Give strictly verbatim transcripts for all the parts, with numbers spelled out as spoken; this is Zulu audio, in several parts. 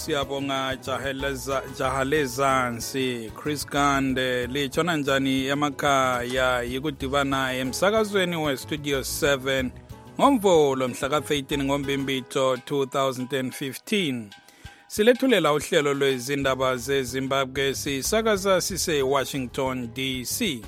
siyabonga Jaheleza Jahalezansi Chris Gande lichona njani emakhaya yikudibana emsakazweni we Studio seven ngomvulo mhla ka eighteen ngoMbimbitho two thousand fifteen. Silethulela uhlelo lwezindaba zeZimbabwe sisakaza sise Washington D C.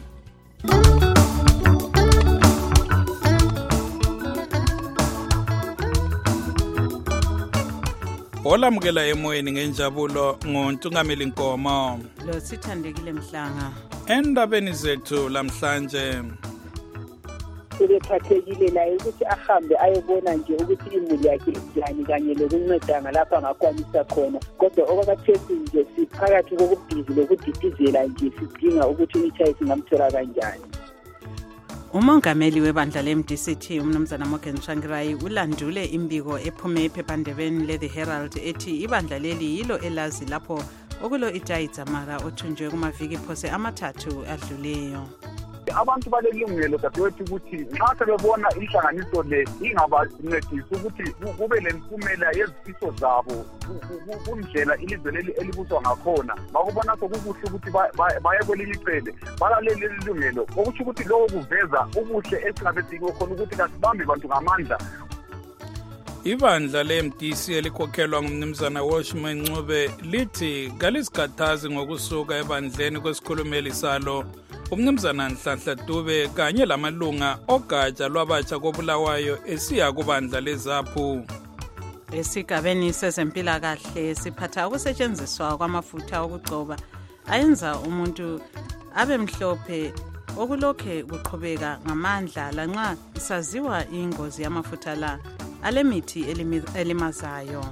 Olamukela emoyeni ngenjabulo ngoNtungameli Nkomo. Lo sithandekile Mhlanga. Endabeni zethu lamhlanje sebephathekile la ukuthi ahambe ayobona nje ukuthi imuli yakhe njani kanye lokunceda ngalapha ngakwanisa khona, kodwa okwakathethe nje siphakathi kokubhizi lokudidizela nje sidinga ukuthi ichayisi singamthola kanjani. Umongameli webandla le-M D C T umnumzana Morgan Tsvangirai ulandule imbiko ephume ephephandabeni le-The Herald ethi ibandla leli yilo elazi lapho okulo Itayi Dzamara othunjwe kumaviki phose amathathu adluleyo. Abantu balelungelo dadewethu ukuthi nxa sebebona inhlanganiso le ingabancedisi ukuthi kube lempumela yezifiso zabo kundlela ilizwe leli elibuswa ngakhona, bakubona sokukuhle ukuthi baye kwelinye icele balalele lelungelo, okusho ukuthi lokho kuveza ubuhle esingabe sikho khona ukuthi kasibambe bantu ngamandla. Ibandla le-M D C elikhokhelwa ngumnumzana Washman Ncube lithi kalisikhathazi ngokusuka ebandleni kwesikhulumeli salo umnumzana Nhlanhla Dube kanye lamalunga ogatsha lwabatsha kobulawayo esiya kubandla lezaphu. Esigabeni sezempilakahle siphatha ukusetshenziswa kwamafutha okugcoba ayenza umuntu abe mhlophe okulokhe kuqhubeka ngamandla lanxa isaziwa ingozi yamafutha la alemithi elimazayo.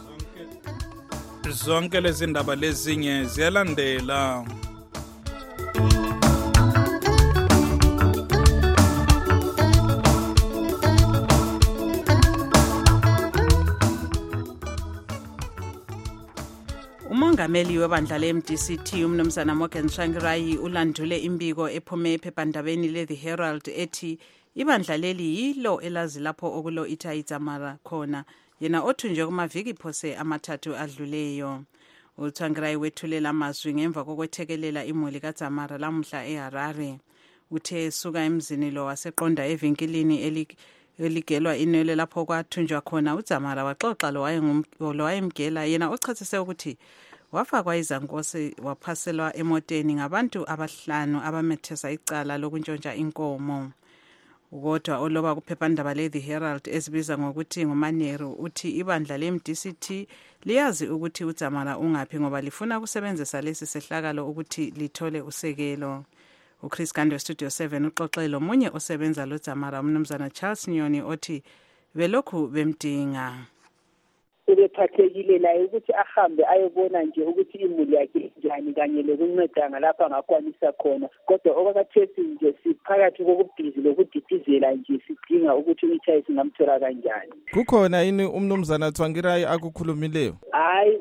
Zonke lezi ndaba lezinye ziyalandela. Umongameli webandla le-M D C T umnumzana Morgan Tsvangirai ulandule imbiko ephume ephephandabeni le-The Herald ethi ibandla leli yilo elazi lapho okulo Itayi Dzamara khona, yena othunjwe kumaviki phose amathathu adluleyo. uTsvangirai wethulela amazwi ngemva kokwethekelela imuli kaDzamara lamhla eHarare. Uthe suka emzini lo waseqonda evinkilini eligelwa inwele lapho kwathunjwa khona uDzamara waxoxa lo wayemgela, yena ochathise ukuthi wafakwa izankosi waphaselwa emoteni ngabantu abahlanu abamethesa icala lokuntshontsha inkomo. Kodwa oloba kuphephandaba le-The Herald ezibiza ngokuthi nguManeru uthi ibandla le-M D C T liyazi ukuthi uDzamara ungaphi ngoba lifuna kusebenzisa lesi sehlakalo ukuthi lithole usekelo. uChris Gande Studio seven uxoxelo munye osebenza lo Dzamara umnumzana Charles Nyoni othi belokhu bemdinga. Sebephathekile la ukuthi ahambe ayobona nje ukuthi imuli yakhe njani kanye lokunceda ngalapha ngakwanisa khona, kodwa okwakathethe nje siphakathi kokubhizi lokudidizela nje sidinga ukuthi ichayisi singamthola kanjani. Kukhona yini umnumzana Tsvangirai akukhulumileyo? Hayi,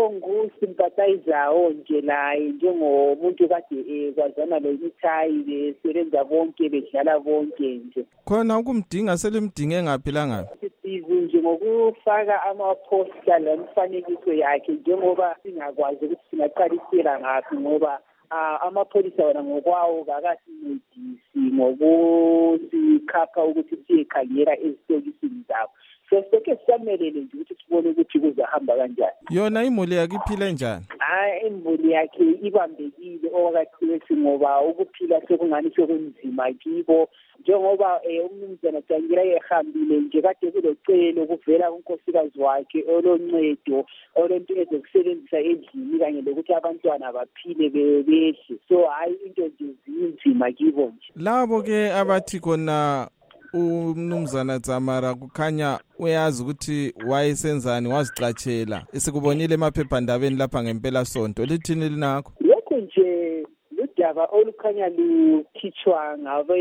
ubephongusimpathayizayo nje laye njengomuntu kade kwazana lo Itayi besebenza bonke bedlala bonke nje. Khona ukumdinga selimdinge ngaphi langaphi? Nje ngokufaka amaposta lemfanekiso yakhe njengoba singakwazi ukuthi singaqalisela ngaphi ngoba amapholisa wona ngokwawo kakasincedisi ngokusikhapha ukuthi siyekhangela ezitokisini zabo. So sike siyamelele nje ukuthi sibone ukuthi kuzahamba kanjani. Yona imuli yakhe iphile njani? Hayi, imuli yakhe ibambekile okwakathiwethi ngoba ukuphila sekungani sokunzima kibo njengoba umnumzana Tsvangirai ehambile nje kade kulocelo kuvela kunkosikazi wakhe oloncedo olento ezokusebenzisa endlini kanye lokuthi abantwana baphile behle. So hayi into nje zinzima kibo nje. Labo ke abathi khona umnumzana Dzamara kukhanya uyazi ukuthi wayesenzani wazicatshela esikubonile emaphephandabeni lapha ngempela sonto lithini linakho? Lokho nje ludaba olukhanya lukhitshwa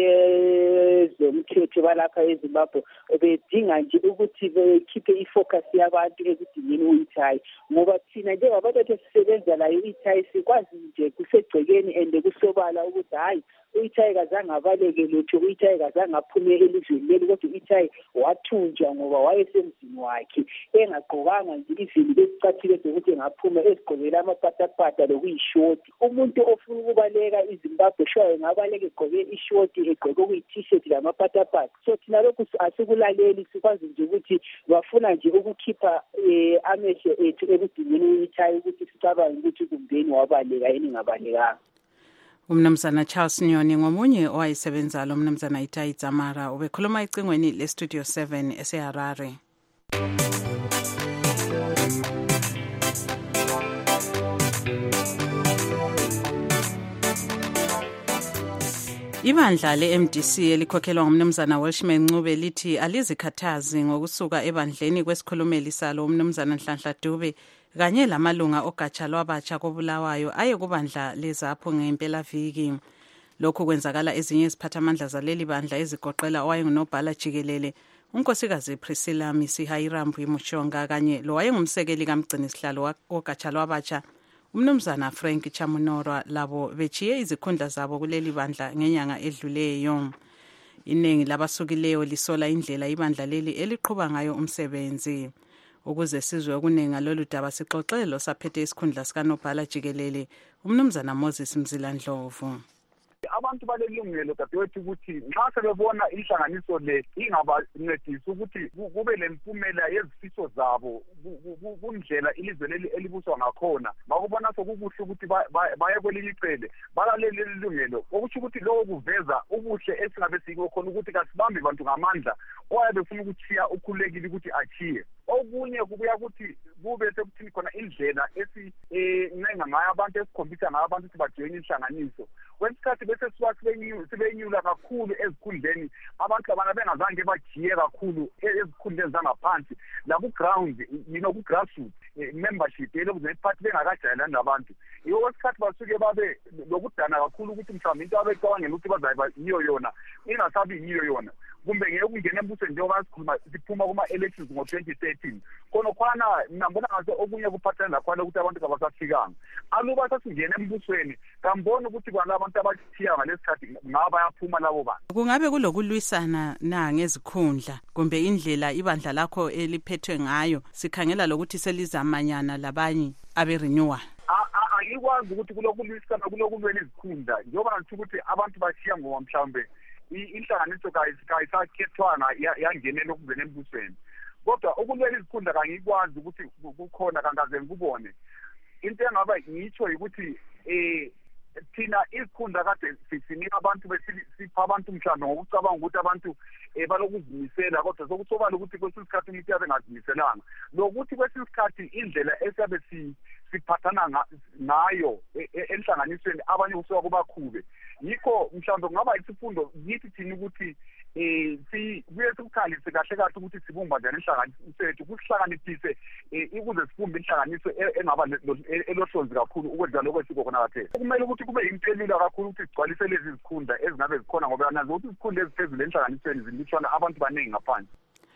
ngabezomthetho balapha eZimbabwe bedinga nje ukuthi bekhiphe ifocus yabantu ekudingeni uItayi ngoba thina njengabantu esisebenza layo iItayi sikwazi nje kusegcekeni ende kusobala ukuthi hayi u-Ithai kazange abaleke lutho, u-Ithai kazange aphume elizweni leli, kodwa u-Ithai wathunjwa ngoba wayesemzini wakhe engagqokanga nje izini lesicatshile zokuthi engaphuma ezigqokela amapatapata lokuyishoti. Umuntu ofuna ukubaleka iZimbabwe shwa engabaleka egqoke ishoti egqoke okuyi-t-shirt lamapatapata. So thina lokhu asikulaleli, sikwazi nje ukuthi bafuna nje ukukhipha eh, amehlo ethu ekudingeni u-Ithai ukuthi sicabange ukuthi kumbeni wabaleka yini ngabalekanga. Umnumzana Charles Nyoni ngomunye owayesebenza lo mnumzana Ithai Dzamara ubekhuluma icingweni le Studio seven eseHarare. Ibandla le-M D C elikhokhelwa ngumnumzana Welshman Ncube lithi alizikhathazi ngokusuka ebandleni kwesikhulumeli salo umnumzana Nhlanhla Dube kanye lamalunga ogatsha lwabatsha kobulawayo aye kubandla lezapho ngempelaviki. Lokhu kwenzakala ezinye iziphathamandla zaleli bandla ezigoqela owayengunobhala jikelele unkosikazi Priscilla Misihayirambu Mushonga kanye lo wayengumsekeli kamgcinisihlalo wogatsha lwabatsha umnumzana Frank Chamunorwa, labo bechiye izikhundla zabo kuleli bandla ngenyanga edluleyo. Iningi labasukileyo lisola indlela ibandla leli eliqhuba ngayo umsebenzi. Ukuze sizwe okunenga lolu daba sixoxelo saphethe isikhundla sikanobhala jikelele umnumzana Moses Mzilandlovu. Abantu balelungelo dadewethu ukuthi nxa sebebona inhlanganiso le ingabancedisi ukuthi kube lempumela yezifiso zabo kundlela ilizwe leli elibuswa ngakhona, bakubona sokukuhle ukuthi baye kwelinye icele balalele lelungelo, okusho ukuthi lokho kuveza ubuhle esingabe sikho khona ukuthi kasibambi bantu ngamandla oyabe befuna ukuthiya ukhulekile ukuthi achiye. Okunye kubuya ukuthi kube sekuthini khona indlela esi ncenga ngayo abantu esikhombisa ngayo abantu ukuthi bajoyine inhlanganiso. Kwesikhathi bese sibenyula kakhulu ezikhundleni abantu abana bengazange bajiye kakhulu ezikhundleni zangaphansi la ku ground, you know, ku grassroots membership elokuze iphathi bengakajayelani nabantu. Yiyo kwesikhathi basuke babe lokudana kakhulu ukuthi mhlawumbe into abecabangela ukuthi bazayiba yiyo yona ingasabi yiyo yona, kumbe ngeke ungene embusweni njengoba sikhuluma siphuma kuma-elections ngo-twenty thirteen khona khwana nambona ngathi okunye kuphathana lakhona ukuthi abantu kabasafikanga. Aluba sasingene embusweni kambona ukuthi kwana abantu abathiya ngalesikhathi ngaba yaphuma labo bantu. Kungabe kulokulwisana na ngezikhundla kumbe indlela ibandla lakho eliphethwe ngayo sikhangela lokuthi selizamanyana labanye abe-renewal? Angikwazi ukuthi kulokulwisana kulokulwela izikhundla njengoba ngithi ukuthi abantu bathiya ngoba mhlawumbe inhlanganiso kayisakhethwanga yangenela ukungena embusweni. Kodwa ukulwela izikhundla kangikwazi ukuthi kukhona kangaze ngikubone. Into engaba ngitsho ukuthi eh thina izikhundla kade sinika abantu besipha abantu mhlawumbe ngokucabanga ukuthi abantu balokuzimisela, kodwa sokusobala ukuthi kwesisikhathi umuntu yabe ngazimiselanga. Lokuthi kwesisikhathi indlela esiyabe siphathana ngayo enhlanganisweni abanye kusuka kubakhube, yikho mhlawumbe kungaba isifundo yithi thina ukuthi eh si kuye sikukhalise kahle kahle ukuthi sibumba njani inhlanganiso sethu, kusihlakaniphise ukuze sibumbe inhlanganiso engaba elohlonzi kakhulu ukwenza lokho esiko khona kathesi. Kumele ukuthi kube into elula kakhulu ukuthi sigcwalise lezi zikhundla ezingabe zikhona ngoba nazo ukuthi izikhundla eziphezulu enhlanganisweni zilithwana abantu baningi ngaphandle.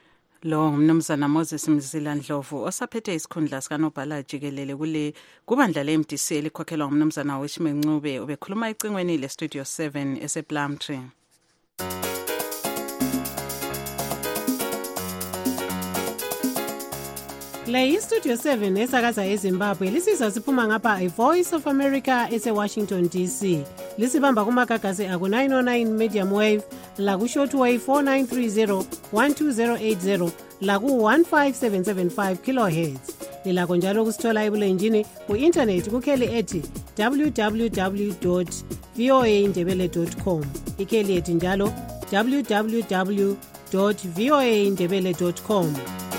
Lo ngumnumzana Moses Mzilandlovu osaphethe isikhundla sikanobhala jikelele kule kubandla le-M D C elikhokhelwa ngumnumzana Welshman Ncube ubekhuluma icingweni le Studio seven esePlumtree. Le iStudio seven esakaza eZimbabwe lisiza siphuma ngapha iVoice of America eseWashington D C. Lisibamba kumagagasi aku nine oh nine medium wave, la ku shortwave four nine three zero one two zero eight zero, la ku one five seven seven five kilohertz. Lilakho njalo kusithola ebulenjini ku-internet kukheli ethi w w w dot v o a ndebele dot com. Ikheli ethi njalo w w w dot v o a ndebele dot com.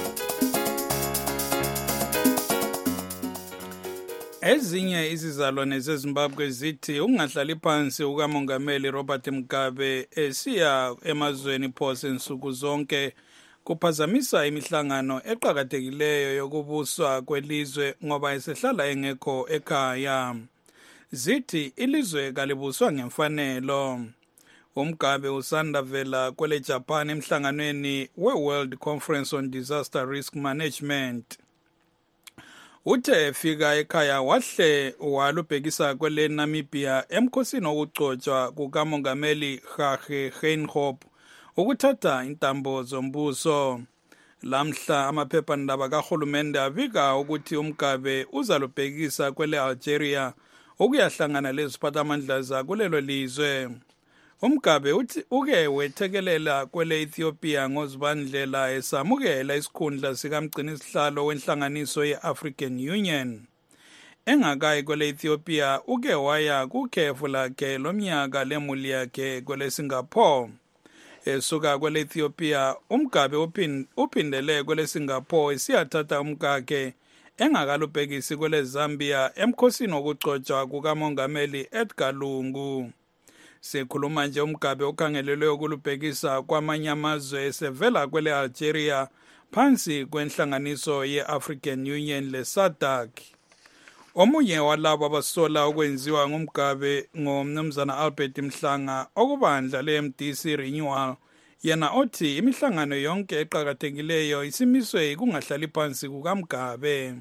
Ezinye izizalwane zeZimbabwe zithi ungahlali phansi ukamongameli Robert Mugabe esiya emazweni phose nsuku zonke kuphazamisa imihlangano eqhakathekileyo yokubuswa kwelizwe ngoba esehlala engekho ekhaya. Zithi ilizwe kalibuswa ngemfanelo. uMgabe usanda vela kwele Japan emhlanganweni we-World Conference on Disaster Risk Management. uthe efika ekhaya wahle walubhekisa kwele Namibia emkhosini wokugcotshwa kukamongameli Hage Geingob ukuthatha intambo zombuso. Lamhla amaphephandaba kahulumende abika ukuthi uMgabe uzalubhekisa kwele Algeria ukuyahlangana leziphathamandla zakulelo lizwe. uMgabe uthi uke wethekelela kwele Ethiopia ngozibandlela esamukela isikhundla sikamgcini sihlalo wenhlanganiso ye-African Union. Engakayi kwele Ethiopia uke waya kukhefu lakhe lomnyaka lemuli yakhe kwele Singapore. Esuka kwele Ethiopia uMgabe uphindele kwele Singapore siyathatha umkakhe engakalubhekisi kwele Zambia emkhosini wokugcotshwa kukamongameli Edgar Lungu. Sekhuluma nje uMgabe okhangelelwe ukulubhekisa kwamanye amazwe esevela kwele Algeria phansi kwenhlanganiso ye-African Union le S A D C. Omunye walabo abasola okwenziwa nguMgabe ngomnumzana Albert Mhlanga okubandla le-M D C Renewal, yena othi imihlangano yonke eqhakathekileyo isimiswe kungahlali phansi kukaMgabe.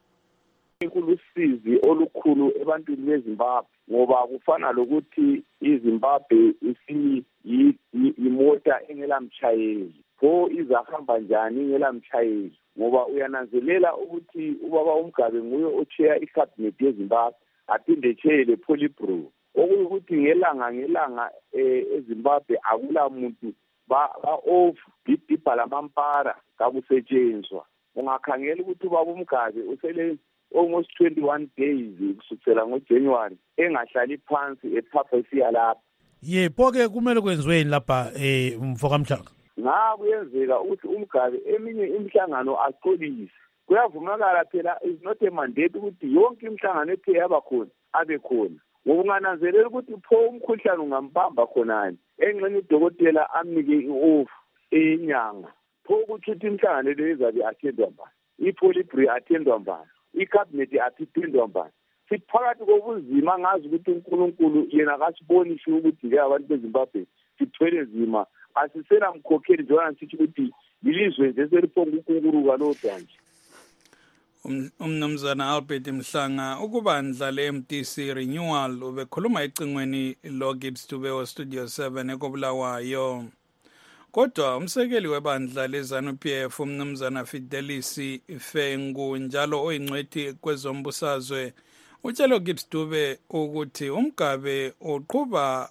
Kulusizi olukhulu ebantwini beZimbabwe ngoba kufana lokuthi iZimbabwe isi imota engelamtshayeli, pho izahamba njani engelamtshayeli, ngoba uyananzelela ukuthi ubaba uMgabe nguye ochair icabinet yeZimbabwe aphinde chair le Politburo, okuthi ngelanga ngelanga eZimbabwe akula muntu ba off dibhala lamampara kakusetshenzwa. Ungakhangela ukuthi ubaba uMgabe usele almost twenty-one days kusukela ngoJanuary engahlali phansi ephapha isiya lapha. Yebo ke kumele kwenziweni lapha eh umfoka Mhlanga. Nga kuyenzeka ukuthi uMgabe eminye imihlangano axolise. Kuyavumekala phela is not a mandate ukuthi yonke imihlangano ethe yaba khona abe khona. Ngokungananzelela ukuthi pho umkhuhlane ungambamba khonani engxenye udokotela amnike i-off enyanga. Pho ukuthi imihlangano le izabe athendwa mbani, iPolitburo athendwa mbani, icabinet athendwa mbani. Siphakathi kobunzima ngazi ukuthi uNkulunkulu yena akasibonisi ukuthi ke abantu beZimbabwe sithwele nzima, asisela mkhokheli njengoba sithi ukuthi ilizwe nje seliphonga ukukuruka lodwa nje. Umnumzana Albert Mhlanga ukubandla le-M D C Renewal ubekhuluma ecingweni lo Gibbs Dube wa Studio seven ekobulawayo. Kodwa umsekeli webandla leZANU-P F umnumzana Fidelis Fengu njalo oyingcwethi kwezombusazwe utshelo Gibbs Dube ukuthi uMgabe uqhuba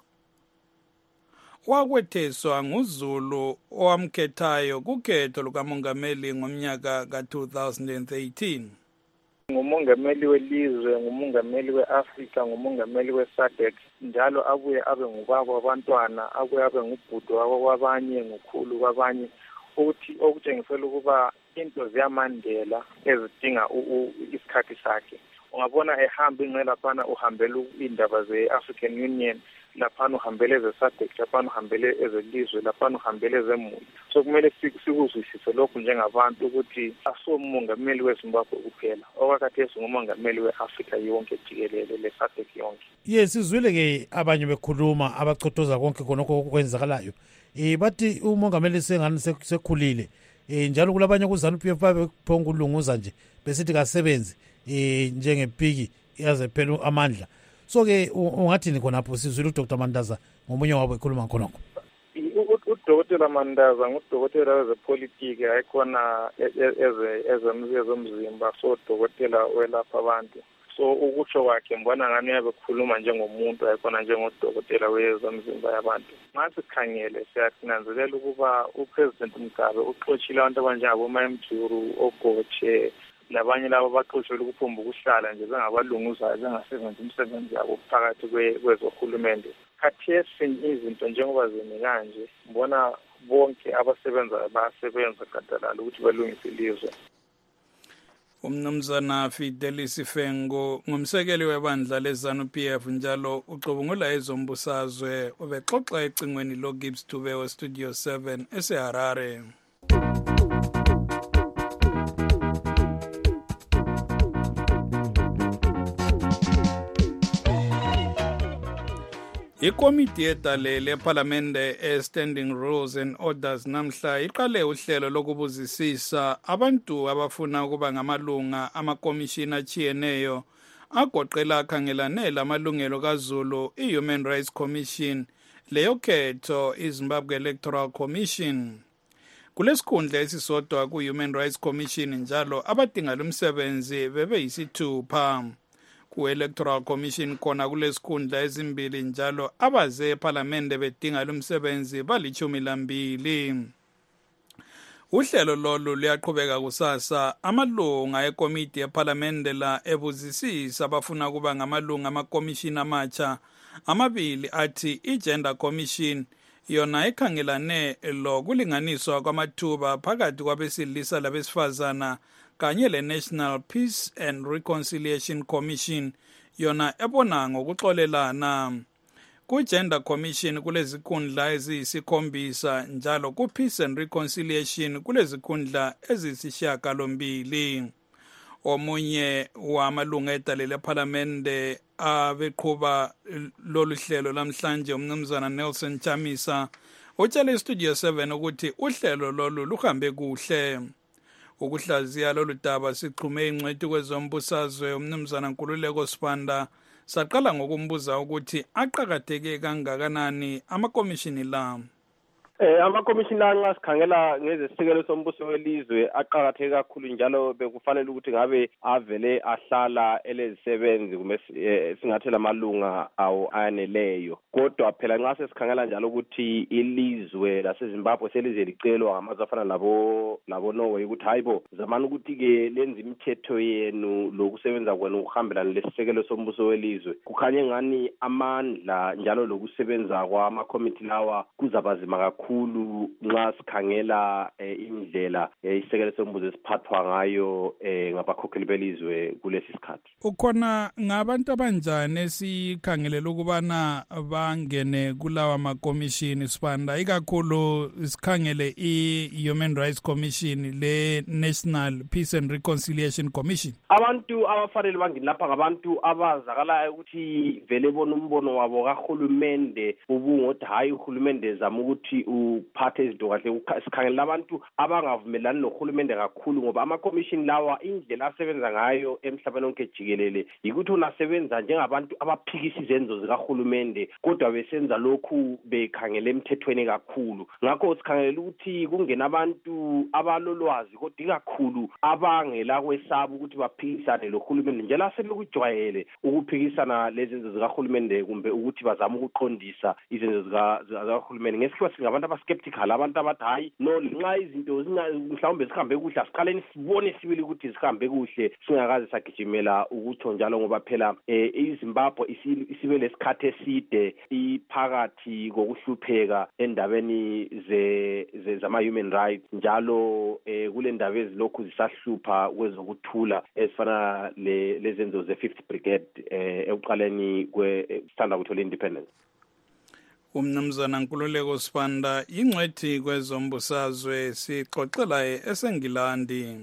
wakwetheswa nguZulu owamkhethayo kukhetho lukamongameli ngomnyaka ka two thousand eighteen. Ngumongameli welizwe, ngumongameli weAfrika, ngumongameli we-S A D C, njalo abuye abe ngubaba wabantwana, abuye abe ngubhudo kwabanye, ngukhulu kwabanye, ukuthi okutshengisela ukuba into ziyamandela ezidinga isikhathi sakhe. Ungabona ehamba ingqe laphana uhambela indaba ze-African Union, laphana uhambele eze-S A D C, laphana uhambele ezelizwe, laphana uhambele ezemuli. So kumele sikuzwisise lokhu njengabantu ukuthi asomongameli weZimbabwe kuphela, okwakhathesi ngumongameli we-Afrika yonke jikelele le-S A D C yonke. Yes, sizwile ke abanye bekhuluma abachothoza konke khonokho okwenzakalayo. Eh bathi umongameli sengani sekhulile. Eh njalo kulabanye kuZANU-P F babephonga ulunguza nje besithi kasebenzi eh njengepiki yaze phela amandla. So ke ungathini khonapho sizwile uDr Mandaza ngomunye wabo ekhuluma khonokho. uDokotela Mandaza ngudokotela wezepolitiki ayikhona eze ezomzimba, so dokotela welapha abantu. So ukutsho kwakhe mbona ngani yabekhuluma njengomuntu ayikhona njengodokotela wezomzimba yabantu. Masikhangele siyakunanzelela ukuba uPresident Mugabe uxoshile abantu abanjengabo Mayimjuru, Ogoche, labanye labo baxoshele ukuphumba ukuhlala nje bengabalunguzayo bengasebenzi umsebenzi yabo phakathi kwezohulumende. Khathesi izinto njengoba zimi kanje mbona bonke abasebenza basebenza gadalala ukuthi balungise ilizwe. Umnumzana Fidelis Fengu ngumsekeli webandla leZANU-P F njalo ucubungula ezombusazwe ubexoxa ecingweni lo Gibbs Dube wa Studio seven eseHarare. Ikomiti yedale lePhalamende e-Standing Rules and Orders namhla iqale uhlelo lokubuzisisa abantu abafuna ukuba ngamalunga amakomishini achiyeneyo agoqela akhangelane lamalungelo kaZulu i-Human Rights Commission leyo khetho iZimbabwe Electoral Commission. Kulesikhundla esisodwa ku-Human Rights Commission njalo abadinga lumsebenzi bebe yisithupha. Ku-Electoral Commission khona kulesikhundla ezimbili njalo abaze ePhalamende bedinga lumsebenzi balichumi lambili. Uhlelo lolu luyaqhubeka kusasa amalunga ekomiti yePhalamende la ebuzisisa abafuna kuba ngamalunga amakomishini amatsha amabili athi i-Gender Commission yona ekhangelane lokulinganiswa kwamathuba phakathi kwabesilisa labesifazana kanye le-National Peace and Reconciliation Commission yona ebona ngokuxolelana. Ku-Gender Commission kulezikhundla eziyisikhombisa njalo ku-Peace and Reconciliation kulezikhundla eziyisishiyagalombili. Omunye wamalunga edale lePhalamende abeqhuba lolu hlelo lamhlanje umnumzana Nelson Chamisa utshele iStudio seven ukuthi uhlelo lolu luhambe kuhle. Ukuhlaziya lolu daba sixhume ingcwethi kwezombusazwe umnumzana Nkululeko Sibanda saqala ngokumbuza ukuthi aqhakatheke kangakanani amakomishini la. Eh amakomishini nxa sikhangela ngezesikelo sombuso welizwe aqhakatheke kakhulu njalo bekufanele ukuthi ngabe avele ahlala elezisebenzi kumbe singathela amalunga awo ayaneleyo. Kodwa phela nxa sesikhangela njalo ukuthi ilizwe laseZimbabwe selize licelwa ngamazwe afana labo labo Norway ukuthi hayibo zamani ukuthi ke lenza imithetho yenu lokusebenza kwenu ukuhambelana lesisekelo sombuso welizwe. Kukhanye ngani amandla njalo lokusebenza kwamakomiti lawa kuzabazima kakhulu khulu nxa sikhangela indlela isekelo sombuso esiphathwa ngayo ngabakhokheli belizwe kulesi sikhathi. Ukhona ngabantu abanjani esikhangelela ukubana bangene kulawa makomishini Sibanda ikakhulu sikhangele i-Human Rights Commission le-National Peace and Reconciliation Commission? Abantu abafanele bangene lapha ngabantu abazakalayo ukuthi vele bona umbono wabo kahulumende ubungothi hayi uhulumende zama ukuthi uphathe izinto kahle. Sikhangela abantu abangavumelani nohulumende kakhulu ngoba amakomishini lawa indlela asebenza ngayo emhlabeni wonke jikelele yikuthi unasebenza njengabantu abaphikisa izenzo zikahulumende kodwa besenza lokhu bekhangela emthethweni kakhulu. Ngakho sikhangelela ukuthi kungena abantu abalolwazi kodwa kakhulu abangela kwesaba ukuthi baphikisane lohulumende njalo asebekujwayele ukuphikisana lezenzo zikahulumende kumbe ukuthi bazama ukuqondisa izenzo zikahulumende. Ngesikhathi singabantu abaskeptical abantu abathi hayi no nxa izinto mhlawumbe sihambe kuhle asiqaleni sibone sibili ukuthi sihambe kuhle singakaze sagijimela ukutho njalo ngoba phela iZimbabwe isibe lesikhathi eside iphakathi kokuhlupheka endabeni ze zama human rights njalo kule ndaba ezilokhu zisahlupha kwezokuthula ezifana lezenzo ze-fifth brigade ekuqaleni kwesithanda kuthola independence. Umnumzana Nkululeko Sibanda ingcwethi kwezombusazwe sixoxela eSengilandi.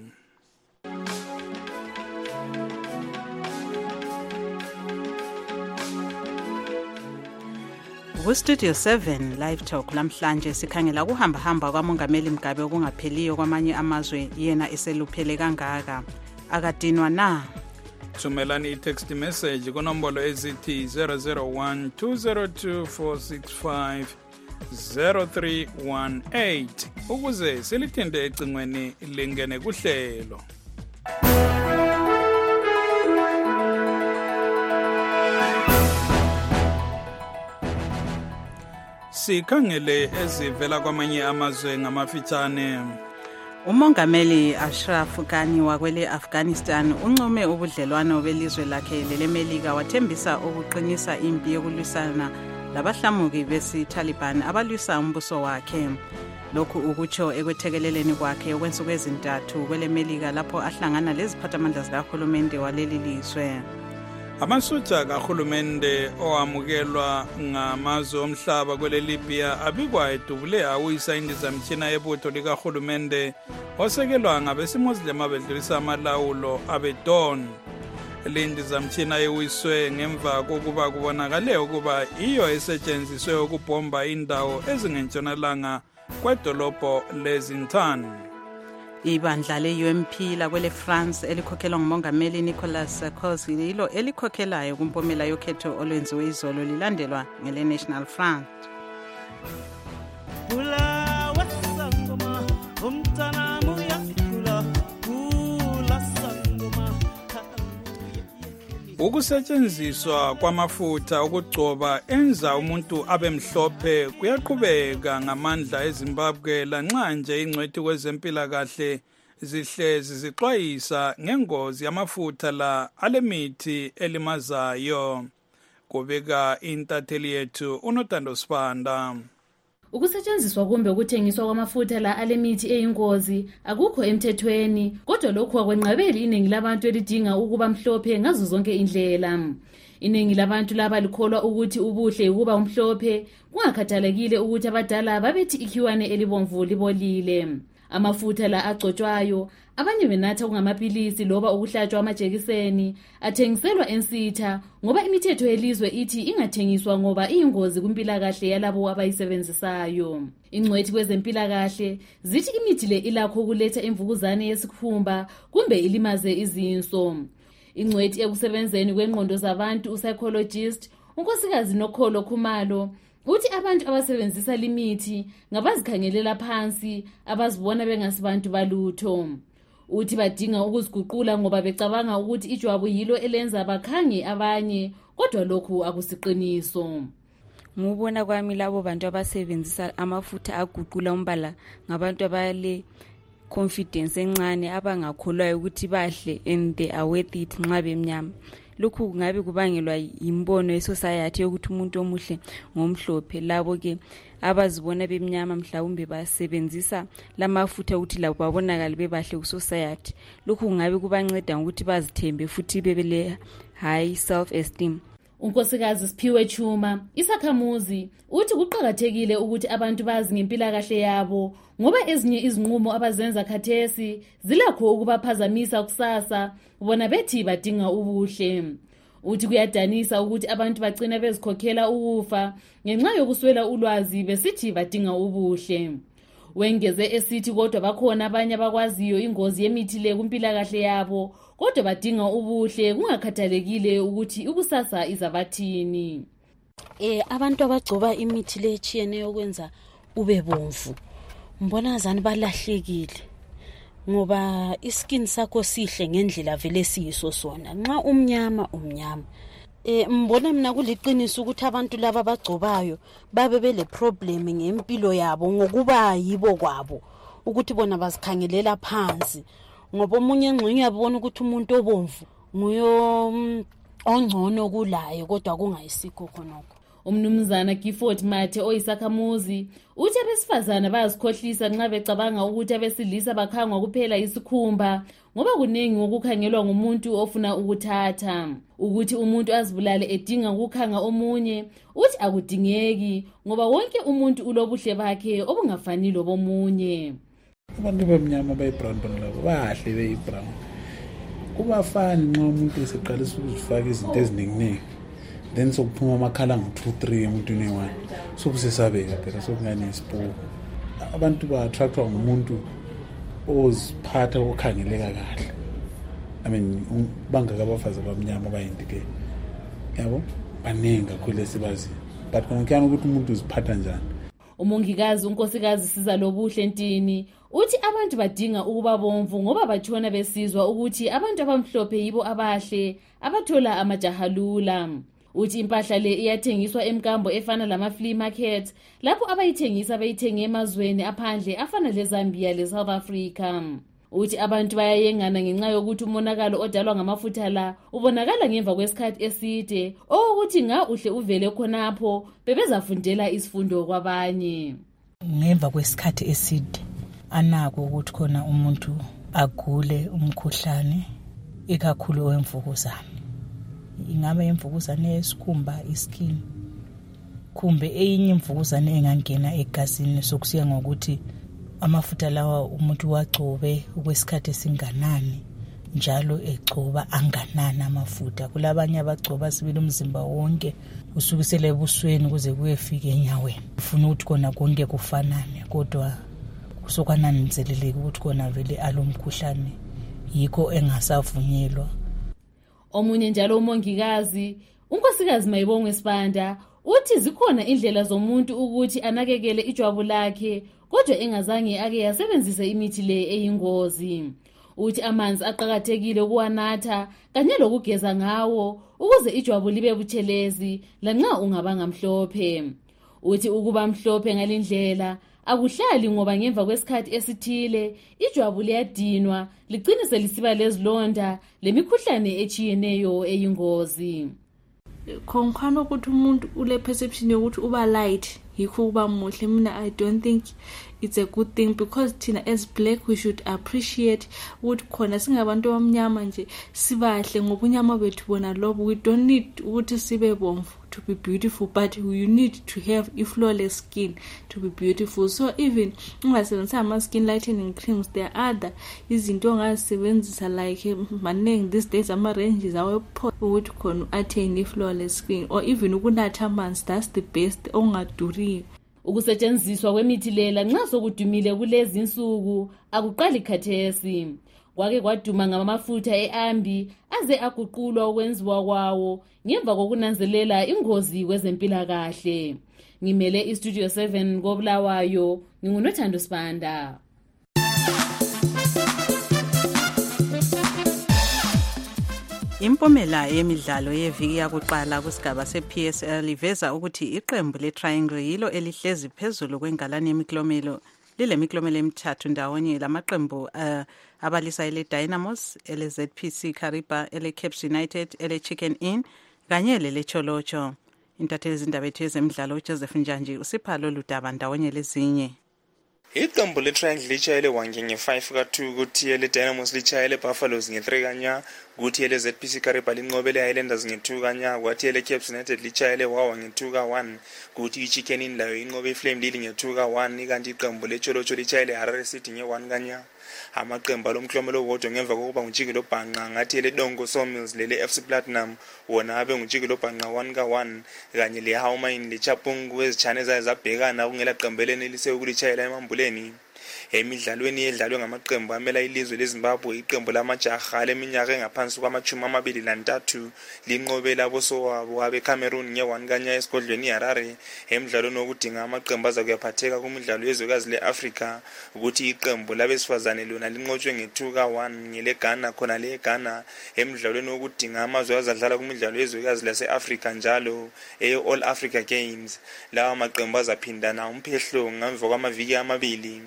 Ku-Studio seven Live Talk lamhlanje sikhangela kuhamba hamba kwamongameli Mugabe okungapheliyo kwamanye amazwe yena eseluphele kangaka akadinwa na. Thumelani i-text message kunombolo ezithi zero zero one two zero two four six five zero three one eight ukuze silithinde ecingweni lingene kuhlelo. Sikhangele ezivela kwamanye amazwe ngamafitshane. Umongameli Ashraf Ghani wakwele Afghanistan uncume ubudlelwano belizwe lakhe lelemelika wathembisa ukuqinisa impi yokulwisana labahlamuki besi-Taliban abalwisa umbuso wakhe. Lokhu ukutsho ekwethekeleleni kwakhe okwensuku ezintathu kwelemelika lapho ahlangana leziphathamandla zikahulumende waleli lizwe. Amasotsha kahulumende owamukelwa ngamazwe omhlaba kwele Libya abikwa edubule awuyisa indizamtshina yebutho likahulumende osekelwa ngabesimozilema bedlulisa amalawulo abeDon. lendizamtshina iwiswe ngemva kokuba kubonakale ukuba iyo esetshenziswe ukubhomba indawo ezingentshonalanga kwedolobho lezintan. Ibandla le-U M P lakwele France elikhokhelwa ngumongameli Nicolas Sarkozy yilo elikhokhelayo kumpomela yokhetho olwenziwe izolo lilandelwa ngele National Front. Ukusetshenziswa kwamafutha ukugcoba enza umuntu abe mhlophe kuyaqhubeka ngamandla eZimbabwe lanxa nje ingcwethi kwezempilakahle zihlezi zixwayisa ngengozi yamafutha la alemithi elimazayo. Kubika intatheli yethu uNotando Sibanda. Ukusetshenziswa kumbe ukuthengiswa kwamafutha la alemithi eyingozi akukho emthethweni, kodwa lokhu akwenqabeli iningi labantu elidinga ukuba mhlophe ngazo zonke indlela. Iningi labantu laba likholwa ukuthi ubuhle ukuba umhlophe, kungakhathalekile ukuthi abadala babethi ikhiwane elibomvu libolile. Amafutha la agcotshwayo abanye benatha kungamapilisi loba ukuhlatshwa amajekiseni athengiselwa ensitha ngoba imithetho yelizwe ithi ingathengiswa ngoba iyingozi kumpilakahle yalabo abayisebenzisayo. Ingcwethi kwezempilakahle zithi imithi le ilakho ukuletha imvukuzane yesikhumba kumbe ilimaze izinso. Ingcwethi ekusebenzeni kwengqondo zabantu psychologist unkosikazi Nokholo Khumalo uthi abantu abasebenzisa limithi ngabazikhangelela phansi abazibona bengasibantu balutho. Uthi badinga ukuziguqula ngoba becabanga ukuthi ijwabu yilo elenza bakhange abanye, kodwa lokhu akusiqiniso. Ngubona kwami labo bantu abasebenzisa amafutha aguqula umbala ngabantu abale confidence encane abangakholwayo ukuthi bahle and they are worth it nxa bemnyama. Lokhu kungabe kubangelwa imbono esociety yokuthi umuntu omuhle ngomhlophe. Labo ke abazibona bemnyama mhlawumbe basebenzisa lamafutha ukuthi labo babonakala bebahle ku society. Lokhu kungabe kubanceda ukuthi bazithembe futhi bebele high self esteem. Unkosikazi Siphiwe Chuma isakhamuzi uthi kuqhakathekile ukuthi abantu bazi ngempilakahle yabo ngoba ezinye izinqumo abazenza khathesi zilakho ukubaphazamisa kusasa bona bethi badinga ubuhle. Uthi kuyadanisa ukuthi abantu bagcina bezikhokhela ukufa ngenxa yokuswela ulwazi besithi badinga ubuhle. Wengeze esithi kodwa bakhona abanye abakwaziyo ingozi yemithi le kumpilakahle yabo kodwa badinga ubuhle kungakhathalekile ukuthi ukusasa izabathini. Eh abantu abagcoba imithi le etshiyeneyo okwenza ube bomvu mbona azani balahlekile ngoba iskin sakho sihle ngendlela vele siyiso sona nxa umnyama umnyama. Eh mbona mina kuliqiniso ukuthi abantu laba bagcobayo babe bele problem ngempilo yabo ngokuba yibo kwabo ukuthi bona bazikhangelela phansi ngoba umunye engxenye yabona ukuthi umuntu obomvu nguyo ongcono kulayo kodwa kungayisikho khonokho. Umnumzana Gifford Mathe oyisakhamuzi uthi abesifazana bayazikhohlisa nxa becabanga ukuthi abesilisa bakhangwa kuphela isikhumba ngoba kuningi ukukhangelwa ngumuntu ofuna ukuthatha. Ukuthi umuntu azibulale edinga ukukhanga omunye uthi akudingeki ngoba wonke umuntu ulobuhle bakhe obungafani lobomunye. Abantu bemnyama bayi-brown bona labo bahle beyi-brown. Kubafani nxa umuntu eseqalisa ukuzifaka izinto eziningi then sokuphuma amakhala ngo-two three emuntwini one sokusesabeka phela sokungani isipuku. Abantu ba-attractwa ngumuntu oziphatha okhangeleka kahle. I mean bangaka abafazi abamnyama bayindike yabo baningi kakhulu esibazi but konke ukuthi umuntu uziphatha njani. Umongikazi unkosikazi Sizalobuhle Ntini uthi abantu badinga ukuba bomvu ngoba batshona besizwa ukuthi abantu abamhlophe yibo abahle abathola amajahalula. Uthi impahla le iyathengiswa emkambo efana lama flea market lapho abayithengisa bayithenge emazweni aphandle afana leZambia leSouth Africa. Uthi abantu bayayengana ngenxa yokuthi umonakalo odalwa ngamafutha la ubonakala ngemva kwesikhathi eside okuthi nga uhle uvele khonapho bebezafundela isifundo kwabanye. Ngemva kwesikhathi eside anako ukuthi khona umuntu agule umkhuhlane ikakhulu wemvukuzane. Ingabe imvukuzane yesikhumba iskin kumbe eyinye imvukuzane engangena egazini sokusiya ngokuthi amafutha lawa umuntu wagcobe ukwesikhathi esinganani njalo egcoba anganani amafutha. Kulabanye abagcoba sibili umzimba wonke usukisele ebusweni kuze kuyefika enyaweni. Ufuna ukuthi kona konke kufanane, kodwa kusokwananzeleleka ukuthi kona vele alomkhuhlane, yikho engasavunyelwa. Omunye njalo umongikazi unkosikazi Mayibongwe Sibanda uthi zikhona indlela zomuntu ukuthi anakekele ijwabu lakhe, kodwa engazange ake yasebenzise imithi le eyingozi. Uthi amanzi aqhakathekile ukuwanatha kanye lokugeza ngawo ukuze ijwabu libe butshelezi lanxa ungabanga mhlophe. Uthi ukuba mhlophe ngalindlela akuhlali ngoba ngemva kwesikhathi esithile ijwabu liyadinwa ligcine selisiba lezilonda lemikhuhlane echiyeneyo eyingozi. Konkhana ukuthi umuntu ule perception yokuthi uba light yikho uba muhle, mina I don't think it's a good thing, because thina as black we should appreciate ukuthi khona singabantu abamnyama nje sibahle ngobunyama bethu bona lobo. We don't need ukuthi sibe bomvu to be beautiful, but you need to have a flawless skin to be beautiful. So even ungasebenzisa ama skin lightening creams, there are other izinto ongasebenzisa like maningi these days ama ranges awepho ukuthi khona attain a flawless skin, or even ukunatha amanzi, that's the best ongaduri. Ukusetshenziswa kwemithi lela nxa sokudumile kulezi insuku akuqali khathesi. Kwake kwaduma ngamafutha eambi aze aguqulwa ukwenziwa kwawo ngemva kokunanzelela ingozi kwezempilakahle. Ngimele iStudio seven koBulawayo, nginguNothando Sibanda. Impumela yemidlalo yeviki yakuqala kusigaba se-P S L iveza ukuthi iqembu le-Triangle yilo elihlezi phezulu kwengalane yemiklomelo, lilemiklomelo emithathu ndawonye lamaqembu uh, abalisa ele Dynamos, ele Z P C Kariba, ele Caps United, ele Chicken Inn kanye lele Cholocho. Intatheli zindaba ethu yezemidlalo uJoseph Njanji usipha lolu daba ndawonye lezinye. Iqembu le-Triangle litshayele Hwange nge-five ka two, kuthi ele Dynamos litshayele Buffaloes nge-three kanya, kuthi ele Z P C Kariba linqobele Highlanders nge-two kanya, kwathi ele Caps United litshayele Wawa nge-two ka one, kuthi iChicken Inn layo inqobe iFlame Lily nge-two ka one, kanti iqembu leCholocho litshayele Harare City nge-one kanya. Amaqembu alomklomelo wodwa ngemva kokuba nguJikelo Bhanqa ngathi ele Dongo Sawmills lele F C Platinum wona abe nguJikelo Bhanqa one ka one, kanye le Howmine leChapungu ezitshane zayo zabhekana kungela qembu elenelise ukulitshayela emambuleni. Emidlalweni edlalwe ngamaqembu amela ilizwe leZimbabwe, iqembu lamajaha leminyaka engaphansi kwamachumi amabili nantathu linqobela abosowabo abeCameroon nge-one kanya esigodlweni iHarare emidlalweni wokudinga amaqembu aza kuyaphatheka kumidlalo yezwekazi le-Afrika, ukuthi iqembu labesifazane lona linqotshwe nge-two ka one ngeleGhana khona le Ghana emidlalweni wokudinga amazwe azadlala kumidlalo yezwekazi lase-Afrika njalo e-All Africa Games. Lawa maqembu azaphindana umphehlo ngemva kwamaviki amabili.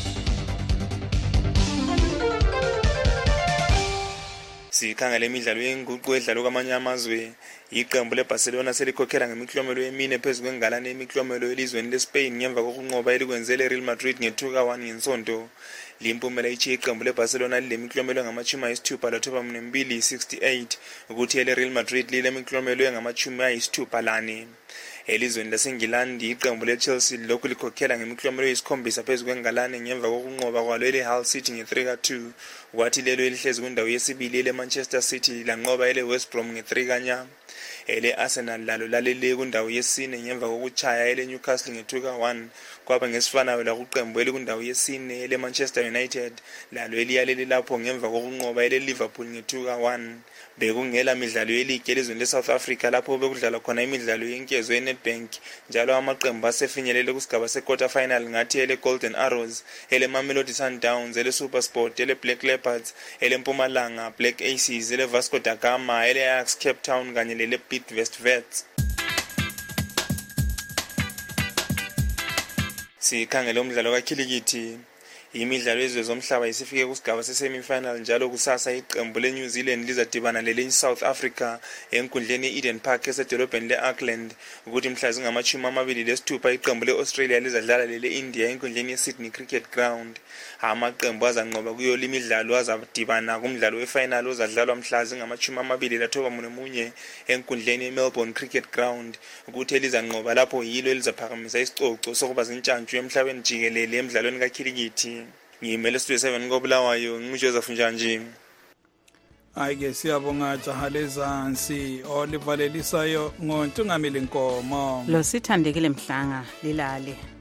Sikhangele imidlalo yenguqu edlalwa kwamanye amazwe, iqembu leBarcelona selikhokhela ngemiklomelo emine phezu kwengalane yemiklomelo elizweni leSpain ngemva kokunqoba elikwenzele Real Madrid nge-two ka one ngensonto. Limpumela ichi iqembu leBarcelona lilemiklomelo engamachumi ayisithupha lathoba mbili sixty-eight, ukuthi ele Real Madrid lilemiklomelo engamachumi ayisithupha lane. Elizweni laseNgilandi iqembu leChelsea lokhu likhokhela ngemiklomelo eyisikhombisa phezu kwengalane ngemva kokunqoba kwalo ele Hull City nge-three ka two, kwathi lelo elihlezi kwindawo yesibili ele Manchester City lanqoba ele West Brom nge-three kanya. Ele Arsenal lalo lalele kundawo yesine ngemva kokuchaya ele Newcastle nge-two ka one, kwaba ngesifanayo lakuqembu elikundawo yesine ele Manchester United lalo eliyalele lapho ngemva kokunqoba ele Liverpool nge-two ka one. Bekungela midlalo yeligi elizweni leSouth Africa lapho bekudlala khona imidlalo yenkezo yeNedbank, njalo amaqembu asefinyelele kusigaba se-quarter final ngathi ele Golden Arrows, ele Mamelodi Sundowns, ele SuperSport, ele Black Leopards, ele Mpumalanga Black Aces, ele Vasco da Gama, ele Ajax Cape Town kanye lele Bidvest Wits. Sikhangele umdlalo kakhilikithi. Imidlalo yezwe zomhlaba isifike kusigaba se-semi-final njalo kusasa iqembu le-New Zealand lizadibana lele-South Africa enkundleni e-Eden Park esedolobheni le-Auckland, ukuthi mhla zingamachumi amabili lesithupha iqembu le-Australia lizadlala lele-India enkundleni ye-Sydney Cricket Ground. Amaqembu azanqoba kuyo limidlalo azadibana kumdlalo we-final ozadlalwa mhla zingamachumi amabili lathoba munye enkundleni ye-Melbourne Cricket Ground, ukuthi elizanqoba lapho yilo elizaphakamisa isicoco sokuba zintshantshu emhlabeni jikelele emidlalweni kakhilikithi. Ngimele Studio seven koBulawayo, ngiJoseph Njanji. Ayike siyabonga jaha lezansi olivalelisayo ngontungameli Nkomo. Lo sithandekile Mhlanga lilale.